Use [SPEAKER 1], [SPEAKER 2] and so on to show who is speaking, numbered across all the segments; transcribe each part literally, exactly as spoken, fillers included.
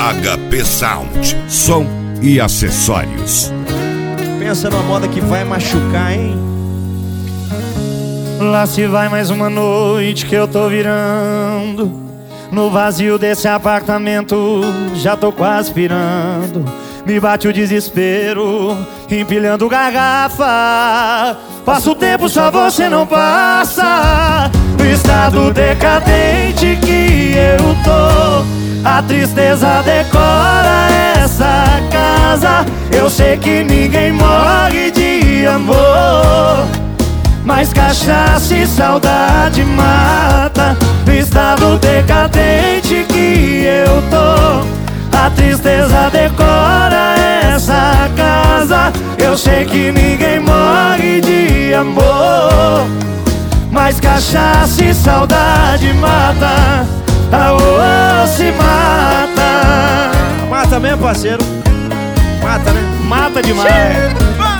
[SPEAKER 1] H P Sound, som e acessórios.
[SPEAKER 2] Pensa numa moda que vai machucar, hein?
[SPEAKER 3] Lá se vai mais uma noite que eu tô virando. No vazio desse apartamento já tô quase pirando. Me bate o desespero, empilhando garrafa. Passa o tempo, só você não passa. No estado decadente que eu tô, a tristeza decora essa casa. Eu sei que ninguém morre de amor, mas cachaça e saudade mata. No estado decadente que eu tô, a tristeza decora essa casa. Eu sei que ninguém morre de amor, mas cachaça e saudade mata. Aô, se mata.
[SPEAKER 2] Mata mesmo, parceiro. Mata, né?
[SPEAKER 3] Mata demais.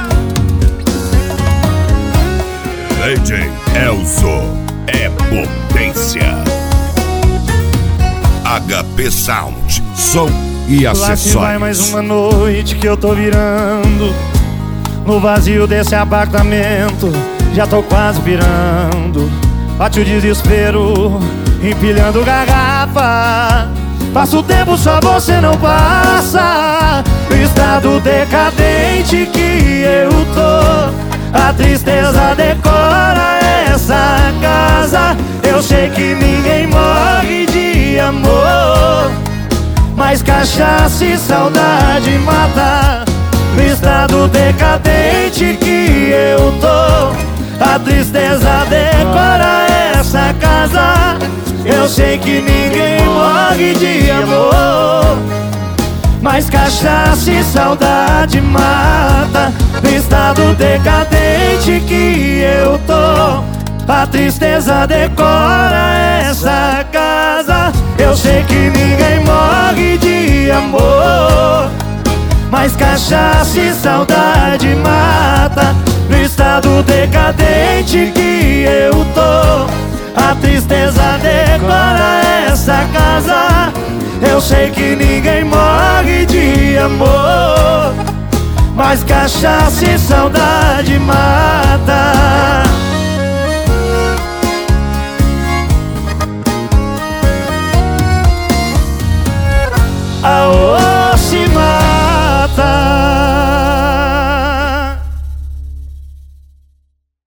[SPEAKER 1] D J Elzo é potência. H P Sound, som e
[SPEAKER 3] Lá se
[SPEAKER 1] acessórios.
[SPEAKER 3] vai mais uma noite que eu tô virando. No vazio desse apartamento já tô quase pirando. Bate o desespero, empilhando garrafa. Passa o tempo, só você não passa. No estado decadente que eu tô, a tristeza decora essa casa. Eu sei que ninguém morre de amor, mas cachaça e saudade mata. No estado decadente que eu tô, a tristeza decora essa casa. Eu sei que ninguém morre de amor, mas cachaça e saudade mata. No estado decadente que eu tô, a tristeza decora essa casa. Eu sei que ninguém morre de amor, mas cachaça e saudade mata. No estado decadente que eu tô, a tristeza decora essa casa. Eu sei que ninguém morre de amor, mas cachaça e saudade mata.